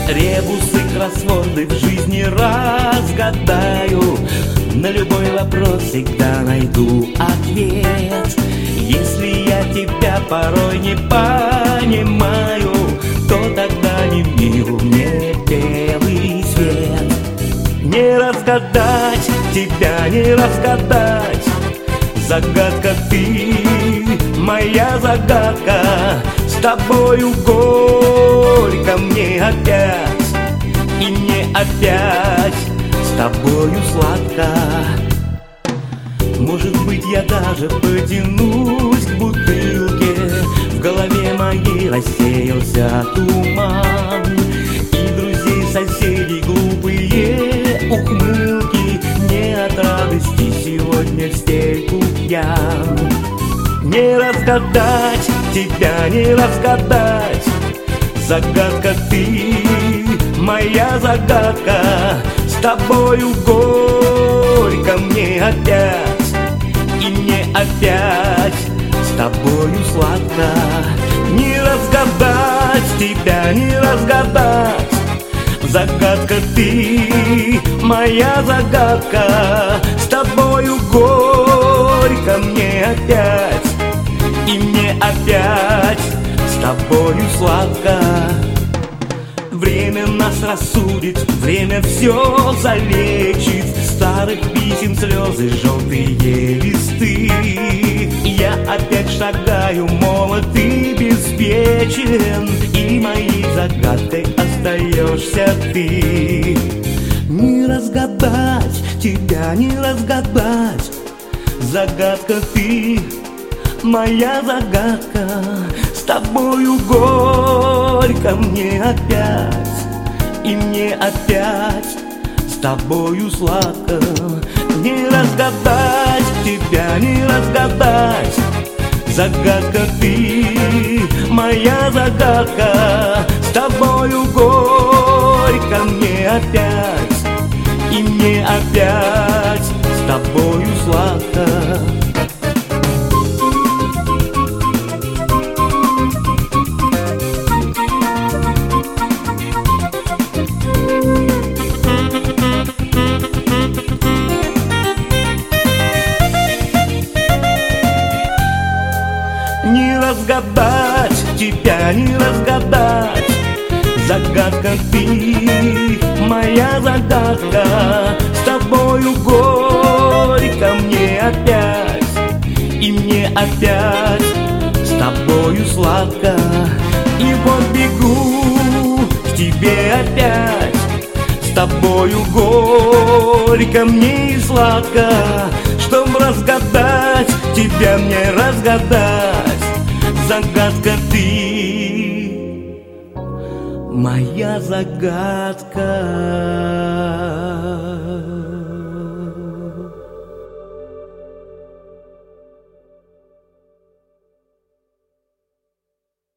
Ребусы, кроссворды в жизни разгадаю, на любой вопрос всегда найду ответ. Если я тебя порой не понимаю, то тогда не мил мне белый свет. Не разгадать тебя, не разгадать, загадка ты, моя загадка. С тобою горько мне опять, и мне опять с тобою сладко. Может быть, я даже потянусь к бутылке, в голове моей рассеялся туман, и друзей, соседей глупые ухмылки. Не от радости сегодня в стельку пьян. Не разгадать тебя, не разгадать, загадка ты, моя загадка. С тобою горько мне опять, и мне опять с тобою сладко. Не разгадать тебя, не разгадать, загадка ты, моя загадка. С тобою горько мне опять, и мне опять с тобою сладко. Время нас рассудит, время все залечит, старых писем слезы, желтые листы. Я опять шагаю, молод и беспечен, и моей загадкой остаешься ты. Не разгадать тебя, не разгадать, загадка ты, моя загадка. С тобою горько мне опять, и мне опять с тобою сладко. Не разгадать тебя, не разгадать, загадка ты, моя загадка. С тобою горько мне опять, и мне опять с тобою сладко. Не разгадать тебя, не разгадать, загадка ты, моя загадка. С тобою горько мне опять, и мне опять с тобою сладко. И вот бегу к тебе опять, с тобою горько мне и сладко. Чтоб разгадать тебя, мне разгадать, загадка ты, моя загадка.